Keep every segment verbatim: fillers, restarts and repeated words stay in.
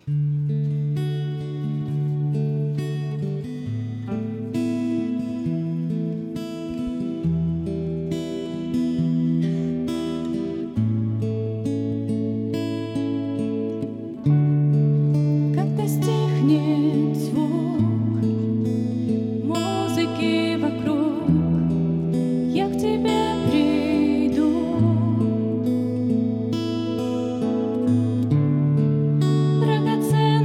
Когда стихнет звук музыки вокруг, я к тебе приду. Драгоценный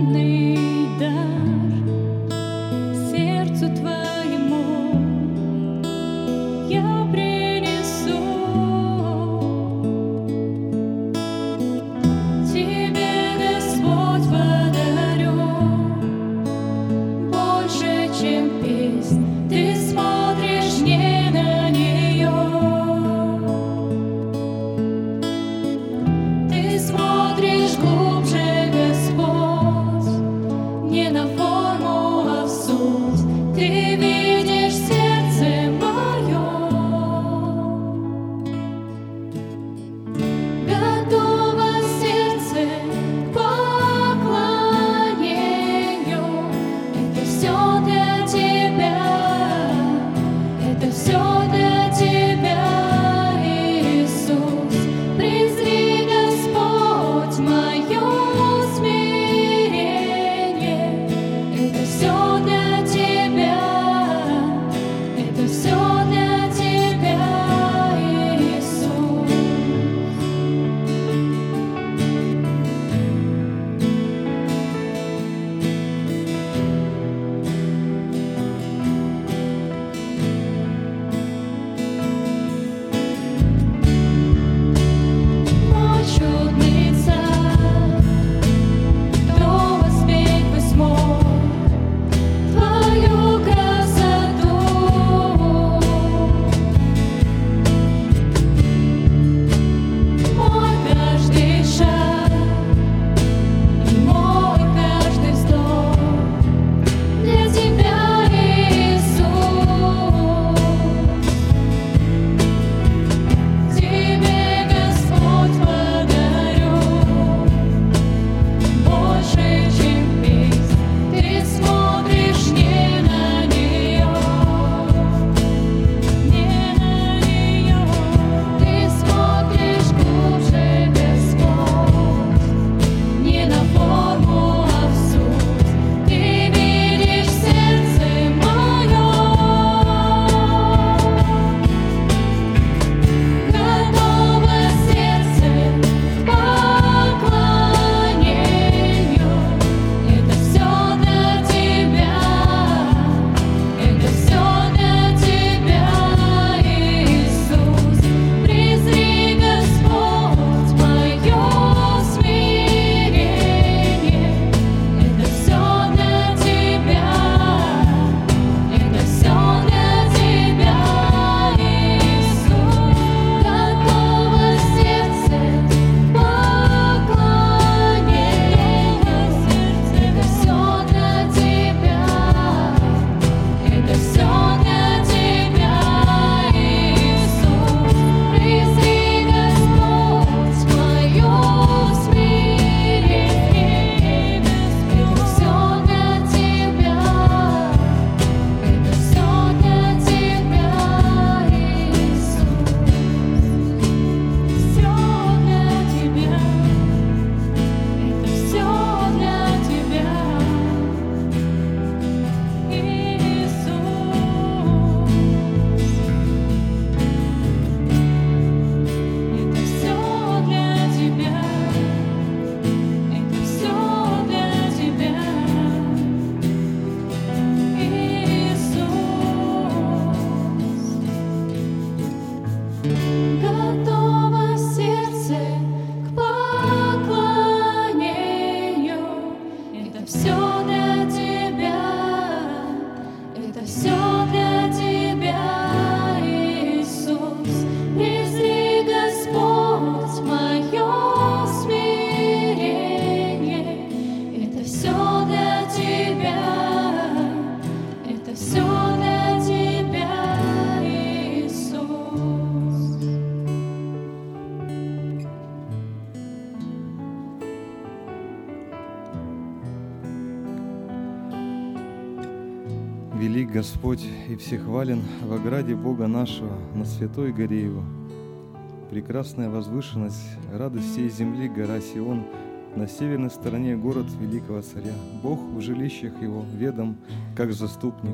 Велик Господь и всехвален в ограде Бога нашего, на святой горе Его. Прекрасная возвышенность, радость всей земли, гора Сион, на северной стороне город великого царя. Бог в жилищах Его ведом, как заступник.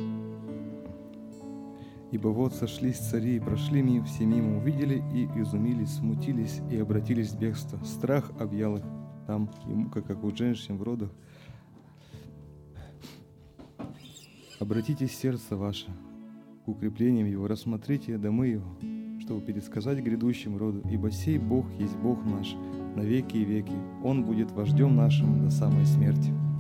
Ибо вот сошлись цари, и прошли мимо, все мимо, увидели и изумились, смутились и обратились в бегство. Страх объял их там, и мука, как у женщин в родах. Обратите сердце ваше к укреплениям его, рассмотрите домы его, чтобы пересказать грядущим роду, ибо сей Бог есть Бог наш на веки и веки, Он будет вождем нашим до самой смерти.